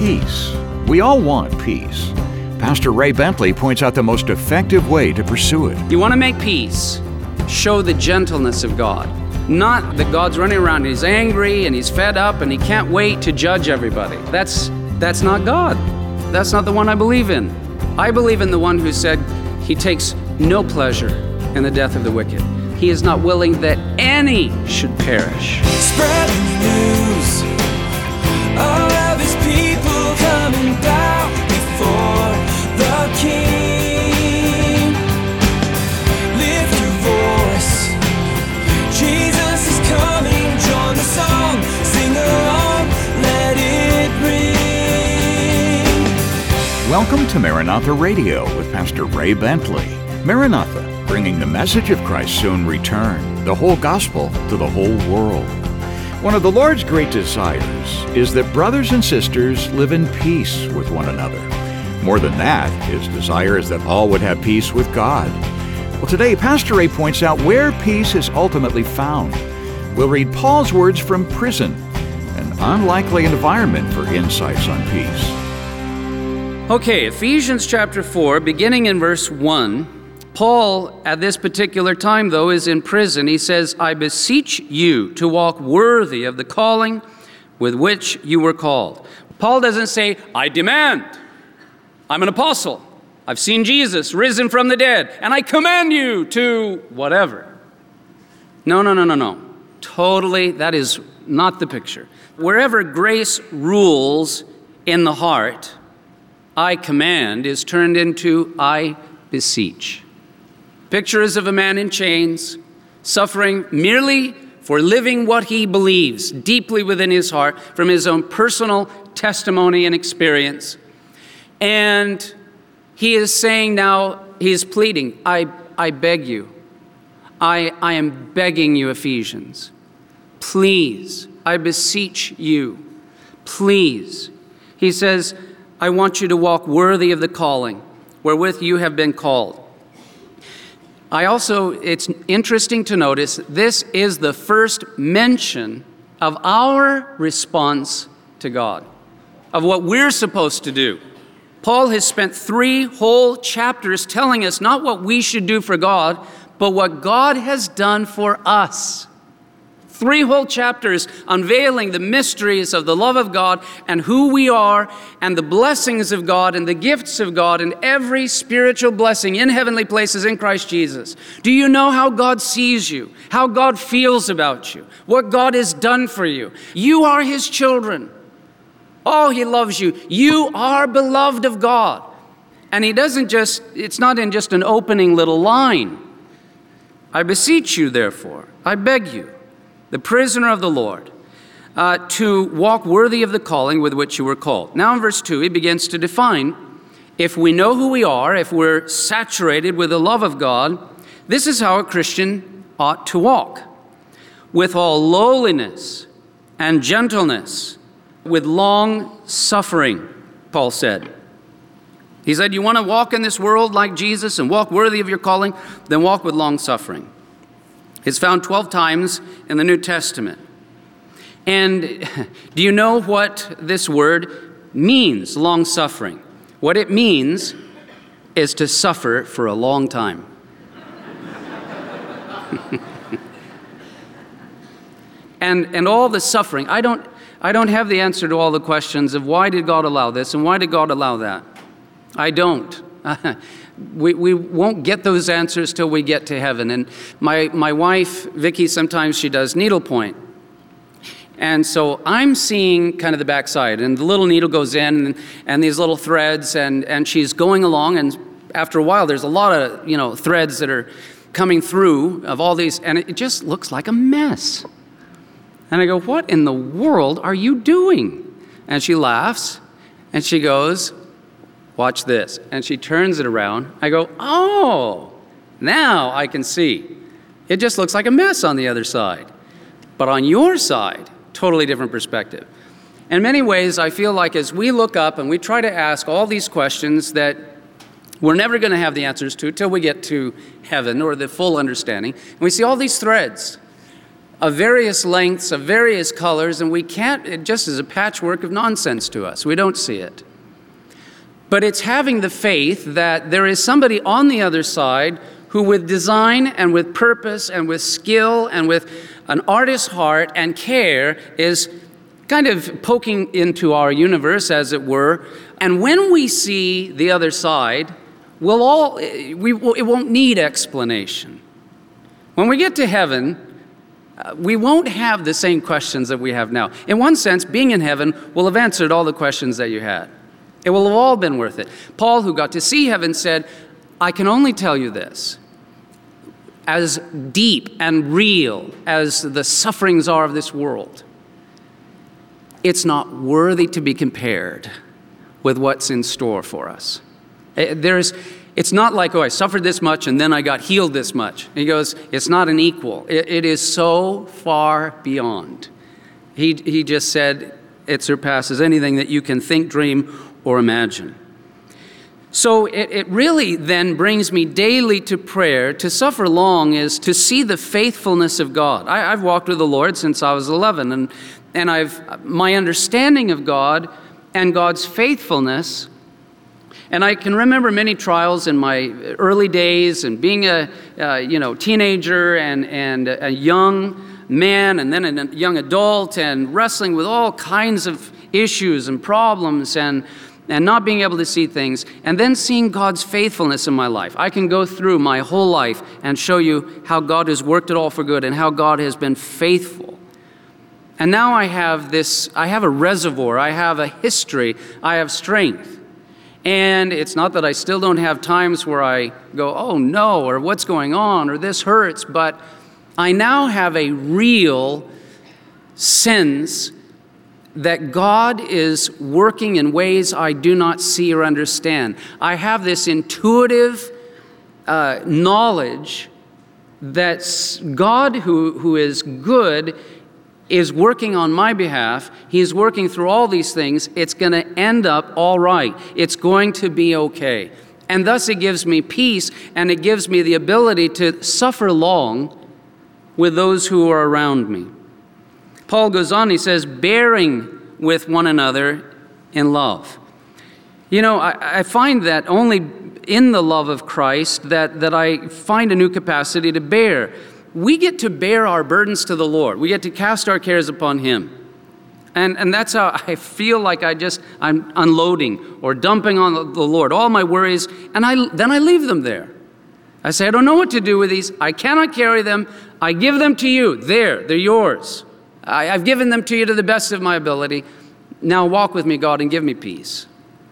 Peace. We all want peace. Pastor Ray Bentley points out the most effective way to pursue it. You want to make peace, show the gentleness of God. Not that God's running around and he's angry and he's fed up and he can't wait to judge everybody. That's not God. That's not the one I believe in. I believe in the one who said he takes no pleasure in the death of the wicked. He is not willing that any should perish. Spreading the news, all of his people coming down before the King. Lift your voice, Jesus is coming. Join the song, sing along, let it ring. Welcome to Maranatha Radio with Pastor Ray Bentley. Maranatha, bringing the message of Christ's soon return, the whole gospel to the whole world. One of the Lord's great desires is that brothers and sisters live in peace with one another. More than that, his desire is that all would have peace with God. Well, today, Pastor Ray points out where peace is ultimately found. We'll read Paul's words from prison, an unlikely environment for insights on peace. Okay, Ephesians chapter 4, beginning in verse 1. Paul, at this particular time, though, is in prison. He says, I beseech you to walk worthy of the calling with which you were called. Paul doesn't say, I demand. I'm an apostle. I've seen Jesus risen from the dead, and I command you to whatever. No. Totally, that is not the picture. Wherever grace rules in the heart, I command is turned into I beseech. Picture is of a man in chains, suffering merely for living what he believes deeply within his heart from his own personal testimony and experience. And he is saying now, he is pleading, I beg you. I am begging you, Ephesians. Please, I beseech you. Please. He says, I want you to walk worthy of the calling wherewith you have been called. It's interesting to notice, this is the first mention of our response to God, of what we're supposed to do. Paul has spent 3 whole chapters telling us not what we should do for God, but what God has done for us. 3 whole chapters unveiling the mysteries of the love of God and who we are and the blessings of God and the gifts of God and every spiritual blessing in heavenly places in Christ Jesus. Do you know how God sees you? How God feels about you? What God has done for you? You are His children. Oh, He loves you. You are beloved of God. And it's not in just an opening little line. I beseech you, therefore, I beg you, the prisoner of the Lord, to walk worthy of the calling with which you were called. Now in verse 2, he begins to define, if we know who we are, if we're saturated with the love of God, this is how a Christian ought to walk. With all lowliness and gentleness, with long suffering, Paul said. He said, you want to walk in this world like Jesus and walk worthy of your calling, then walk with long suffering. It's found 12 times in the New Testament. And do you know what this word means, long suffering? What it means is to suffer for a long time. and all the suffering, I don't have the answer to all the questions of why did God allow this and why did God allow that. I don't. We won't get those answers till we get to heaven. And my wife, Vicki, sometimes she does needlepoint. And so I'm seeing kind of the backside, and the little needle goes in, and these little threads, and she's going along, and after a while, there's a lot of, threads that are coming through of all these, and it just looks like a mess. And I go, what in the world are you doing? And she laughs, and she goes, watch this. And she turns it around. I go, oh, now I can see. It just looks like a mess on the other side. But on your side, totally different perspective. In many ways, I feel like as we look up and we try to ask all these questions that we're never going to have the answers to till we get to heaven or the full understanding, and we see all these threads of various lengths, of various colors, and it just is a patchwork of nonsense to us. We don't see it. But it's having the faith that there is somebody on the other side who with design and with purpose and with skill and with an artist's heart and care is kind of poking into our universe, as it were. And when we see the other side, it won't need explanation. When we get to heaven, we won't have the same questions that we have now. In one sense, being in heaven will have answered all the questions that you had. It will have all been worth it. Paul, who got to see heaven, said, I can only tell you this. As deep and real as the sufferings are of this world, it's not worthy to be compared with what's in store for us. It's not like, I suffered this much and then I got healed this much. He goes, it's not an equal. It is so far beyond. He just said it surpasses anything that you can think, dream, or imagine. So it really then brings me daily to prayer. To suffer long is to see the faithfulness of God. I've walked with the Lord since I was 11, and my understanding of God and God's faithfulness. And I can remember many trials in my early days, and being a teenager and a young man, and then a young adult, and wrestling with all kinds of issues and problems, and not being able to see things, and then seeing God's faithfulness in my life. I can go through my whole life and show you how God has worked it all for good and how God has been faithful. And now I have a reservoir, I have a history, I have strength. And it's not that I still don't have times where I go, oh no, or what's going on, or this hurts, but I now have a real sense that God is working in ways I do not see or understand. I have this intuitive knowledge that God, who is good, is working on my behalf. He's working through all these things. It's going to end up all right. It's going to be okay. And thus it gives me peace, and it gives me the ability to suffer long with those who are around me. Paul goes on, he says, bearing with one another in love. I find that only in the love of Christ that I find a new capacity to bear. We get to bear our burdens to the Lord. We get to cast our cares upon Him. And that's how I feel like I'm unloading or dumping on the Lord all my worries, and then I leave them there. I say, I don't know what to do with these. I cannot carry them. I give them to you. They're yours. I've given them to you to the best of my ability. Now walk with me, God, and give me peace.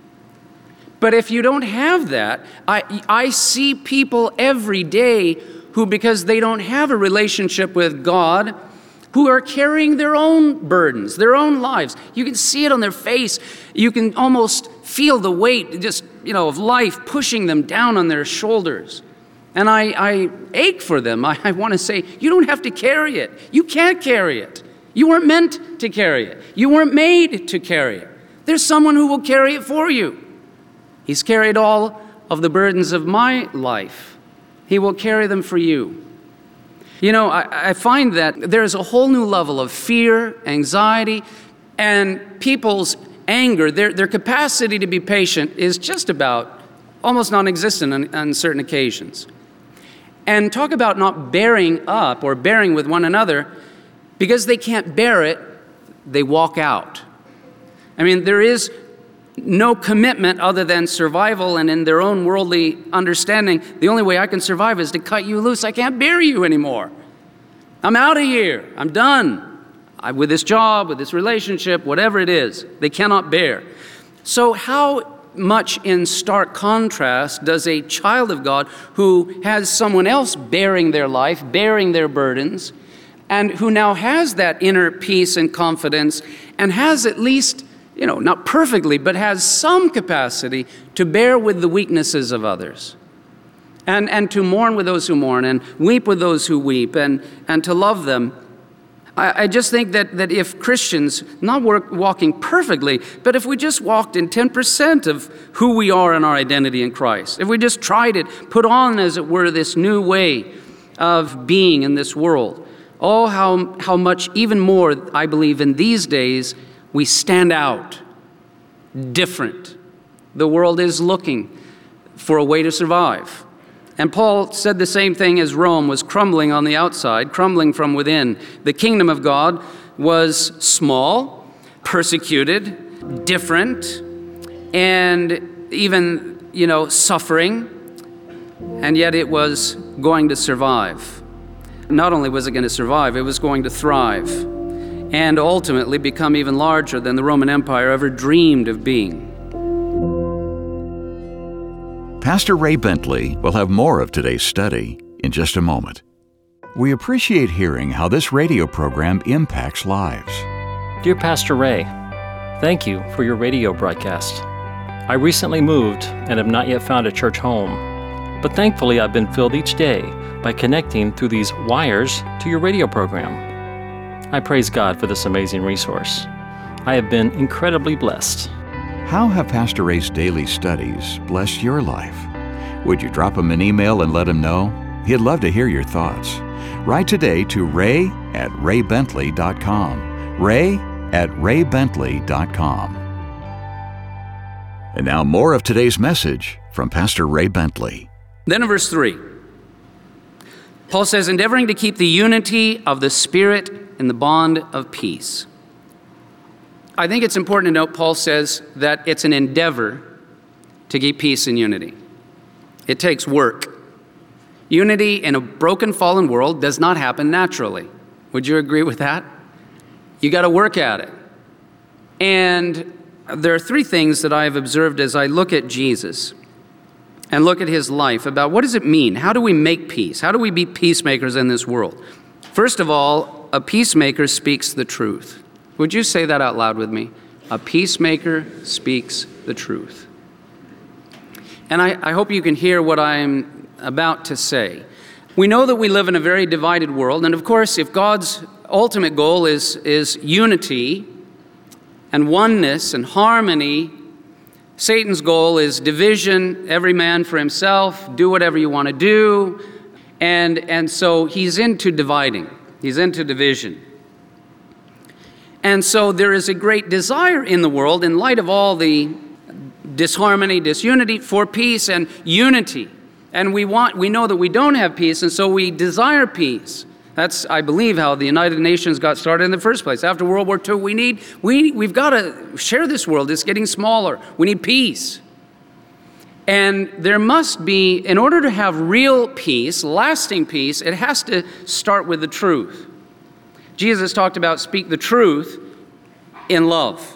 But if you don't have that, I see people every day who, because they don't have a relationship with God, who are carrying their own burdens, their own lives. You can see it on their face. You can almost feel the weight of life pushing them down on their shoulders. And I ache for them. I want to say, you don't have to carry it. You can't carry it. You weren't meant to carry it. You weren't made to carry it. There's someone who will carry it for you. He's carried all of the burdens of my life. He will carry them for you. I find that there's a whole new level of fear, anxiety, and people's anger. Their capacity to be patient is just about almost non-existent on certain occasions. And talk about not bearing up or bearing with one another. Because they can't bear it, they walk out. There is no commitment other than survival, and in their own worldly understanding, the only way I can survive is to cut you loose. I can't bear you anymore. I'm out of here. I'm done. With this job, with this relationship, whatever it is, they cannot bear. So how much in stark contrast does a child of God who has someone else bearing their life, bearing their burdens, and who now has that inner peace and confidence and has at least, not perfectly, but has some capacity to bear with the weaknesses of others and to mourn with those who mourn and weep with those who weep and to love them. I just think that if Christians, not walking perfectly, but if we just walked in 10% of who we are in our identity in Christ, if we just tried it, put on, as it were, this new way of being in this world, Oh, how much, even more, I believe, in these days, we stand out different. The world is looking for a way to survive. And Paul said the same thing as Rome was crumbling on the outside, crumbling from within. The kingdom of God was small, persecuted, different, and even, suffering, and yet it was going to survive. Not only was it going to survive, it was going to thrive and ultimately become even larger than the Roman Empire ever dreamed of being. Pastor Ray Bentley will have more of today's study in just a moment. We appreciate hearing how this radio program impacts lives. Dear Pastor Ray, thank you for your radio broadcast. I recently moved and have not yet found a church home, but thankfully I've been filled each day by connecting through these wires to your radio program. I praise God for this amazing resource. I have been incredibly blessed. How have Pastor Ray's daily studies blessed your life? Would you drop him an email and let him know? He'd love to hear your thoughts. Write today to ray@raybentley.com. ray@raybentley.com. And now more of today's message from Pastor Ray Bentley. Then in verse 3, Paul says, endeavoring to keep the unity of the Spirit in the bond of peace. I think it's important to note Paul says that it's an endeavor to keep peace and unity. It takes work. Unity in a broken, fallen world does not happen naturally. Would you agree with that? You got to work at it. And there are three things that I have observed as I look at Jesus and look at his life about what does it mean? How do we make peace? How do we be peacemakers in this world? First of all, a peacemaker speaks the truth. Would you say that out loud with me? A peacemaker speaks the truth. And I hope you can hear what I'm about to say. We know that we live in a very divided world, and of course, if God's ultimate goal is unity and oneness and harmony, Satan's goal is division, every man for himself, do whatever you want to do, and so he's into dividing. He's into division. And so there is a great desire in the world, in light of all the disharmony, disunity, for peace and unity. And we know that we don't have peace, and so we desire peace. That's, I believe, how the United Nations got started in the first place. After World War II, we've got to share this world. It's getting smaller. We need peace. And there must be, in order to have real peace, lasting peace, it has to start with the truth. Jesus talked about speak the truth in love.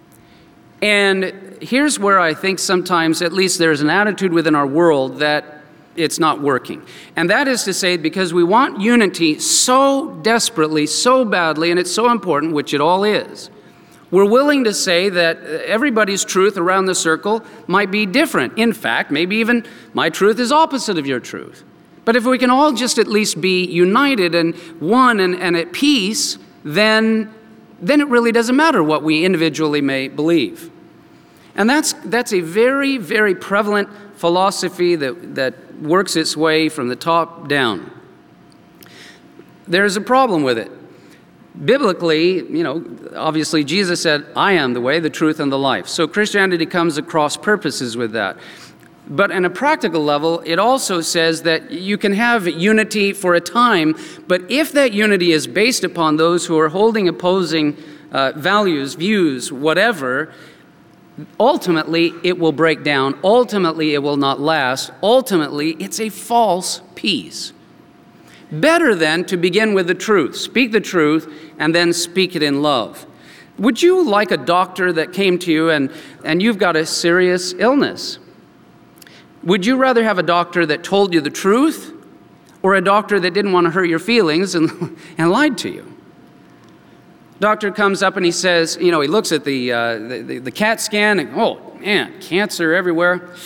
And here's where I think sometimes, at least there's an attitude within our world that it's not working. And that is to say, because we want unity so desperately, so badly, and it's so important, which it all is, we're willing to say that everybody's truth around the circle might be different. In fact, maybe even my truth is opposite of your truth. But if we can all just at least be united and one and at peace, then it really doesn't matter what we individually may believe. And that's a very, very prevalent philosophy that works its way from the top down. There's a problem with it. Biblically, obviously Jesus said, I am the way, the truth, and the life. So Christianity comes across purposes with that. But on a practical level, it also says that you can have unity for a time, but if that unity is based upon those who are holding opposing values, views, whatever, ultimately it will break down. Ultimately it will not last. Ultimately it's a false peace. Better then to begin with the truth. Speak the truth and then speak it in love. Would you like a doctor that came to you and you've got a serious illness? Would you rather have a doctor that told you the truth or a doctor that didn't want to hurt your feelings and lied to you? Doctor comes up and he says, he looks at the CAT scan and, oh man, cancer everywhere.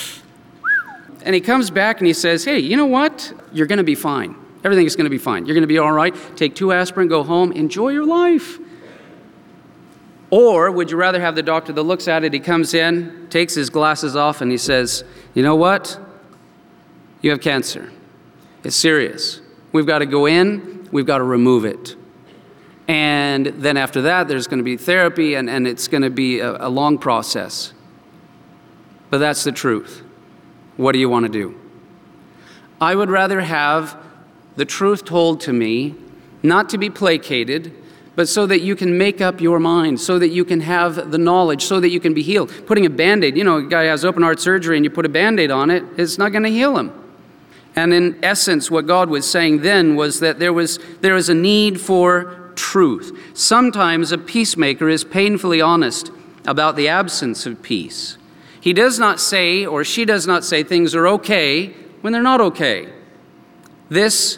And he comes back and he says, hey, you know what? You're going to be fine. Everything is going to be fine. You're going to be all right. Take 2 aspirin, go home, enjoy your life. Or would you rather have the doctor that looks at it, he comes in, takes his glasses off, and he says, you know what? You have cancer. It's serious. We've got to go in. we've got to remove it. And then after that, there's going to be therapy, and it's going to be a long process. But that's the truth. What do you want to do? I would rather have the truth told to me, not to be placated, but so that you can make up your mind, so that you can have the knowledge, so that you can be healed. Putting a Band-Aid, a guy has open heart surgery and you put a Band-Aid on it, it's not going to heal him. And in essence, what God was saying then was that there is a need for truth. Sometimes a peacemaker is painfully honest about the absence of peace. He does not say, or she does not say, things are okay when they're not okay. This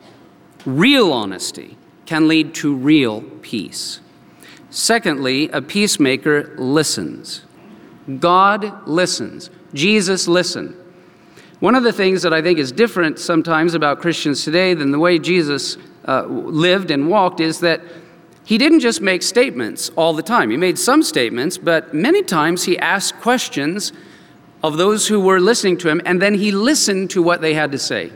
real honesty can lead to real peace. Secondly, a peacemaker listens. God listens. Jesus listened. One of the things that I think is different sometimes about Christians today than the way Jesus lived and walked is that he didn't just make statements all the time. He made some statements, but many times he asked questions of those who were listening to him, and then he listened to what they had to say.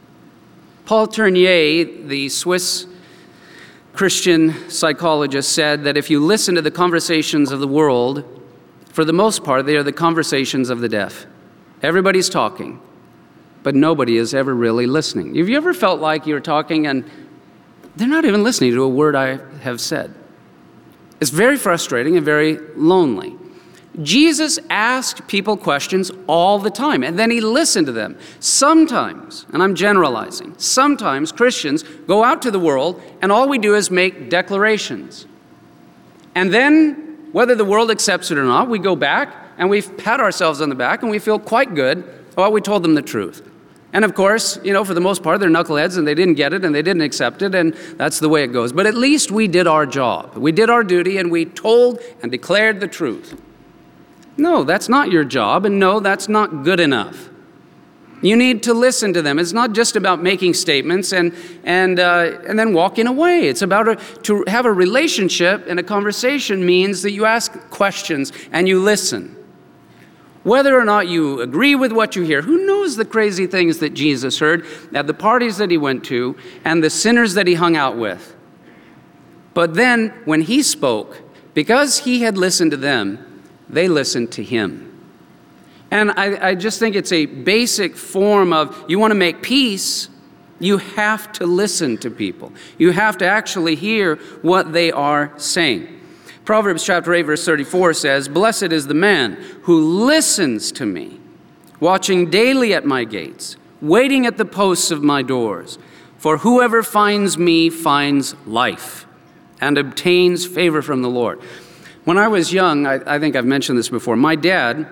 Paul Tournier, the Swiss Christian psychologist, said that if you listen to the conversations of the world, for the most part, they are the conversations of the deaf. Everybody's talking, but nobody is ever really listening. Have you ever felt like you're talking and they're not even listening to a word I have said? It's very frustrating and very lonely. Jesus asked people questions all the time, and then he listened to them. Sometimes, and I'm generalizing, sometimes Christians go out to the world and all we do is make declarations. And then, whether the world accepts it or not, we go back and we pat ourselves on the back and we feel quite good about we told them the truth. And of course, for the most part, they're knuckleheads and they didn't get it and they didn't accept it, and that's the way it goes. But at least we did our job. We did our duty and we told and declared the truth. No, that's not your job, and no, that's not good enough. You need to listen to them. It's not just about making statements and then walking away. It's about to have a relationship, and a conversation means that you ask questions and you listen. Whether or not you agree with what you hear, who knows the crazy things that Jesus heard at the parties that he went to and the sinners that he hung out with. But then when he spoke, because he had listened to them, they listened to him. And I just think it's a basic form of, you want to make peace, you have to listen to people. You have to actually hear what they are saying. Proverbs chapter 8, verse 34 says, "Blessed is the man who listens to me, watching daily at my gates, waiting at the posts of my doors. For whoever finds me finds life and obtains favor from the Lord." When I was young, I think I've mentioned this before, my dad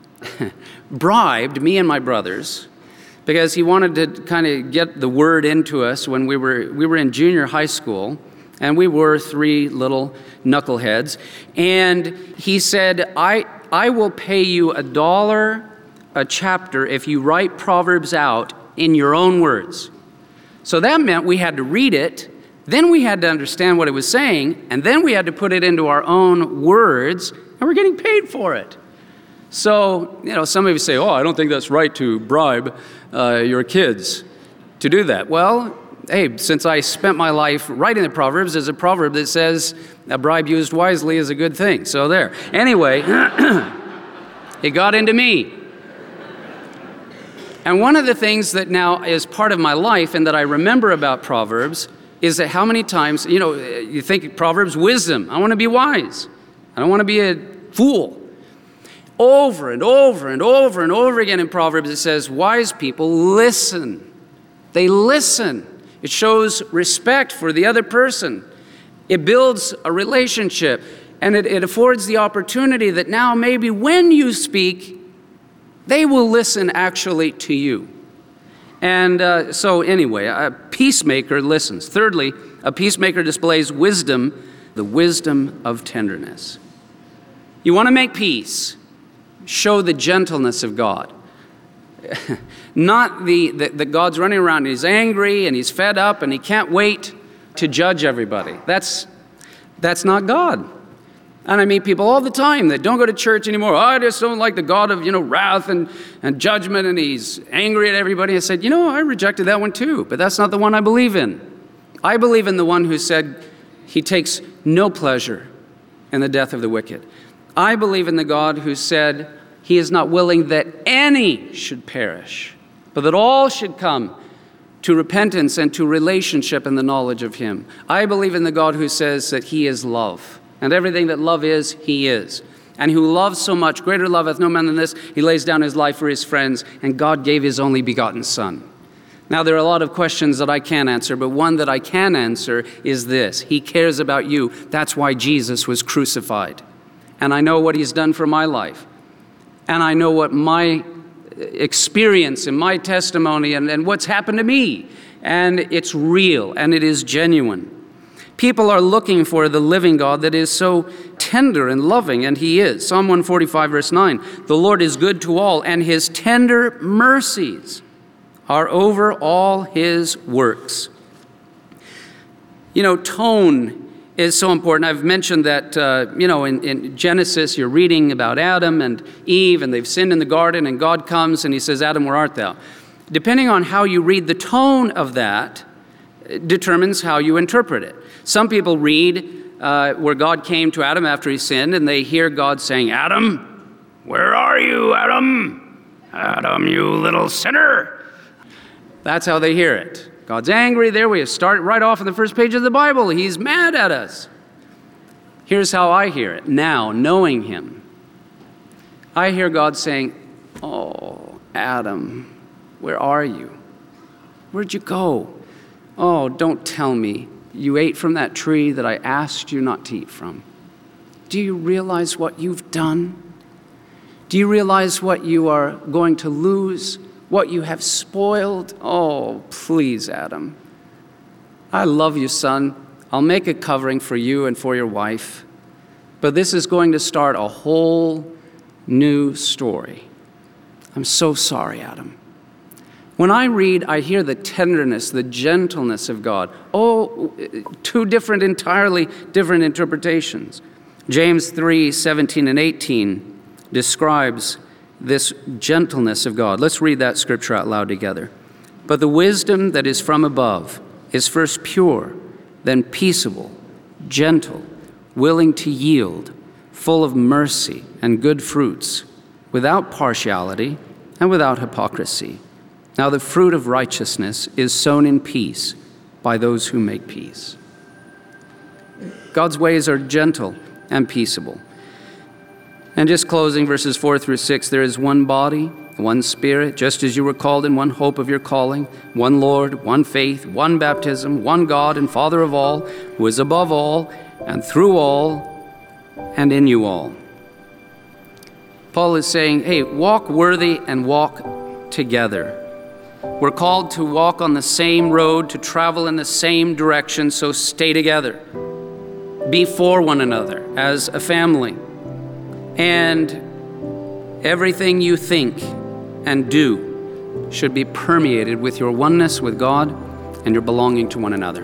bribed me and my brothers because he wanted to kind of get the word into us when we were in junior high school, and we were three little knuckleheads. And he said, I will pay you $1 a chapter if you write Proverbs out in your own words. So that meant we had to read it, then we had to understand what it was saying, and then we had to put it into our own words, and we're getting paid for it. So, some of you say, I don't think that's right to bribe your kids to do that. Well, hey, since I spent my life writing the Proverbs, there's a proverb that says, a bribe used wisely is a good thing. So there. Anyway, it got into me. And one of the things that now is part of my life and that I remember about Proverbs is that how many times, you think Proverbs, wisdom. I want to be wise. I don't want to be a fool. Over and over and over and over again in Proverbs, it says, wise people listen. They listen. It shows respect for the other person. It builds a relationship, and it affords the opportunity that now maybe when you speak, they will listen actually to you. And so anyway, a peacemaker listens. Thirdly, a peacemaker displays wisdom, the wisdom of tenderness. You want to make peace, show the gentleness of God. Not that God's running around and he's angry and he's fed up and he can't wait to judge everybody. That's not God. And I meet people all the time that don't go to church anymore. I just don't like the God of, wrath and judgment, and he's angry at everybody. I said, I rejected that one too, but that's not the one I believe in. I believe in the one who said he takes no pleasure in the death of the wicked. I believe in the God who said he is not willing that any should perish, but that all should come to repentance and to relationship and the knowledge of him. I believe in the God who says that he is love, and everything that love is, he is. And who loves so much, greater love hath no man than this, he lays down his life for his friends, and God gave his only begotten Son. Now, there are a lot of questions that I can't answer, but one that I can answer is this. He cares about you. That's why Jesus was crucified. And I know what he's done for my life. And I know what my experience and my testimony and what's happened to me. And it's real and it is genuine. People are looking for the living God that is so tender and loving, and he is. Psalm 145, verse 9, the Lord is good to all, and his tender mercies are over all his works. You know, tone is so important. I've mentioned that, in Genesis, you're reading about Adam and Eve, and they've sinned in the garden, and God comes and he says, Adam, where art thou? Depending on how you read the tone of that, determines how you interpret it. Some people read where God came to Adam after he sinned, and they hear God saying, Adam, where are you, Adam? Adam, you little sinner. That's how they hear it. God's angry. There we start right off in the first page of the Bible. He's mad at us. Here's how I hear it now, knowing him. I hear God saying, oh, Adam, where are you? Where'd you go? Oh, don't tell me you ate from that tree that I asked you not to eat from. Do you realize what you've done? Do you realize what you are going to lose? What you have spoiled? Oh, please, Adam. I love you, son. I'll make a covering for you and for your wife. But this is going to start a whole new story. I'm so sorry, Adam. When I read, I hear the tenderness, the gentleness of God. Oh, two entirely different interpretations. James 3:17 and 18 describes this gentleness of God. Let's read that scripture out loud together. But the wisdom that is from above is first pure, then peaceable, gentle, willing to yield, full of mercy and good fruits, without partiality and without hypocrisy. Now the fruit of righteousness is sown in peace by those who make peace. God's ways are gentle and peaceable. And just closing verses 4 through 6, there is one body, one Spirit, just as you were called in one hope of your calling, one Lord, one faith, one baptism, one God and Father of all, who is above all and through all and in you all. Paul is saying, hey, walk worthy and walk together. We're called to walk on the same road, to travel in the same direction, so stay together. Be for one another as a family. And everything you think and do should be permeated with your oneness with God and your belonging to one another.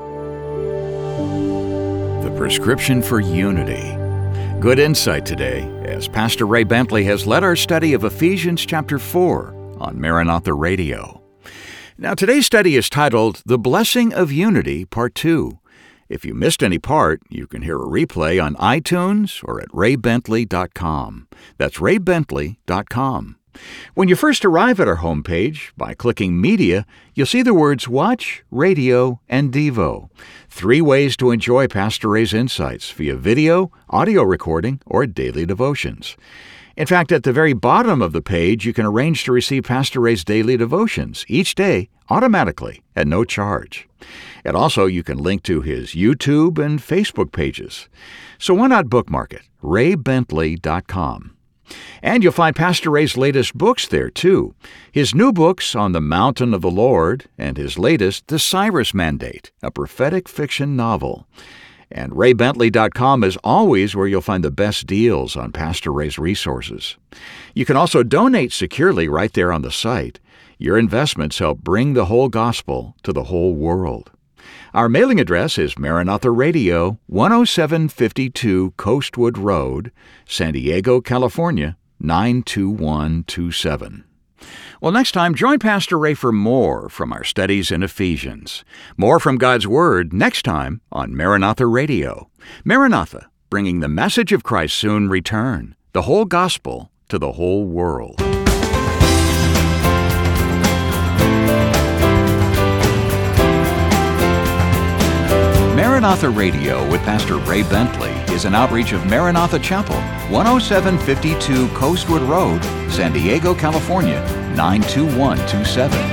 The prescription for unity. Good insight today as Pastor Ray Bentley has led our study of Ephesians chapter 4 on Maranatha Radio. Now, today's study is titled The Blessing of Unity, Part 2. If you missed any part, you can hear a replay on iTunes or at raybentley.com. That's raybentley.com. When you first arrive at our homepage, by clicking Media, you'll see the words Watch, Radio, and Devo. 3 ways to enjoy Pastor Ray's insights via video, audio recording, or daily devotions. In fact, at the very bottom of the page, you can arrange to receive Pastor Ray's daily devotions each day automatically at no charge. And also, you can link to his YouTube and Facebook pages. So why not bookmark it? raybentley.com. And you'll find Pastor Ray's latest books there, too. His new books, On the Mountain of the Lord, and his latest, The Cyrus Mandate, a prophetic fiction novel. And raybentley.com is always where you'll find the best deals on Pastor Ray's resources. You can also donate securely right there on the site. Your investments help bring the whole gospel to the whole world. Our mailing address is Maranatha Radio, 10752 Coastwood Road, San Diego, California, 92127. Well, next time, join Pastor Ray for more from our studies in Ephesians. More from God's Word next time on Maranatha Radio. Maranatha, bringing the message of Christ's soon return, the whole gospel to the whole world. Maranatha Radio with Pastor Ray Bentley is an outreach of Maranatha Chapel, 10752 Coastwood Road, San Diego, California, 92127.